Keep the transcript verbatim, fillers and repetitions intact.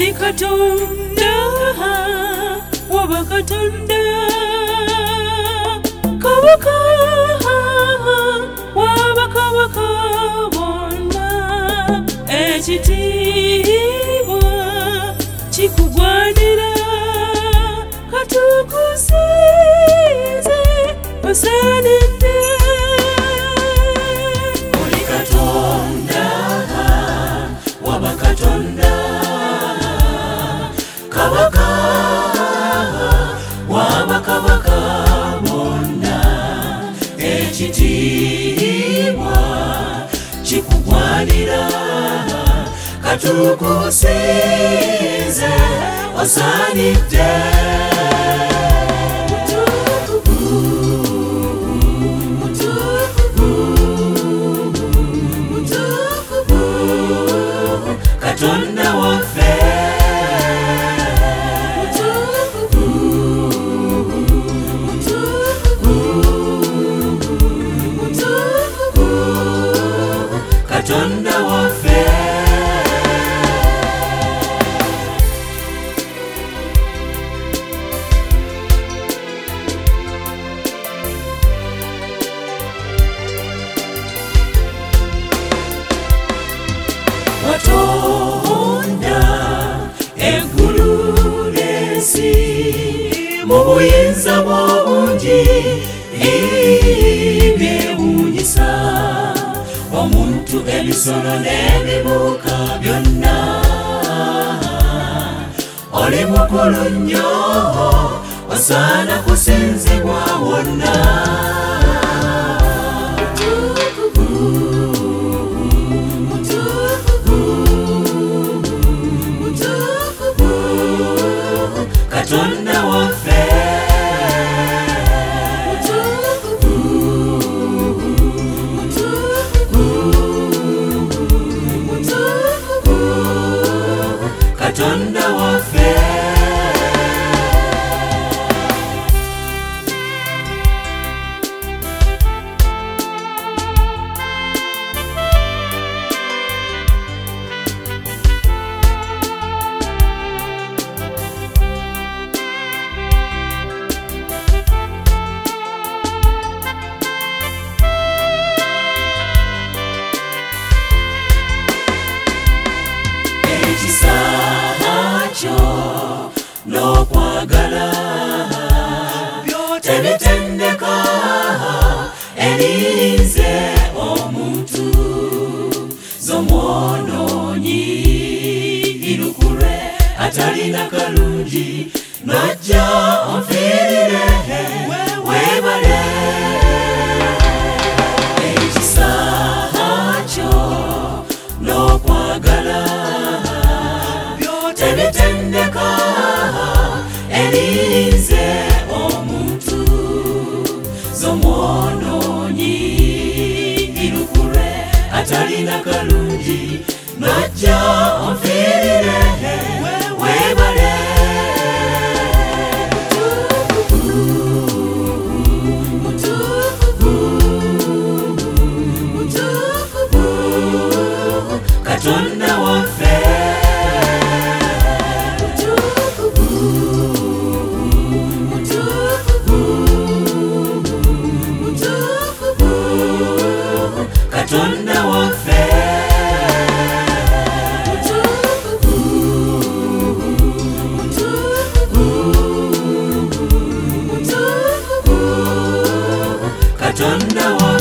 oli Katonda waba Katonda kabaka waba kabaka bonna ekitiibwa kikugwanira katukusinze osaanidde oli Katonda waba Katonda kabaka waba kabaka bonna ekitiibwa kikugwanira katukusinze osaanidde Katonda waffe Katonda waffe Watonda eggulu n'ensi mu buyinza bwo bungi byewuunyisa omuntu ebisolo n'ebibuuka byonna oli mukulu nnyo osaana kusinzibwa wonna Katonda waffe Katonda waffe n'okwagala tebitendeka erinze omuntu z'omwonoonyi irukulwe atalina kalungi nojja onfiirire weebale ekisa kyo n'okwagala tebitendeka erinze omuntu z'omwonoonyi irukulwe atalina kalungi nojja onfiirire weebale Katonda waffe Katonda waffe Katonda waffe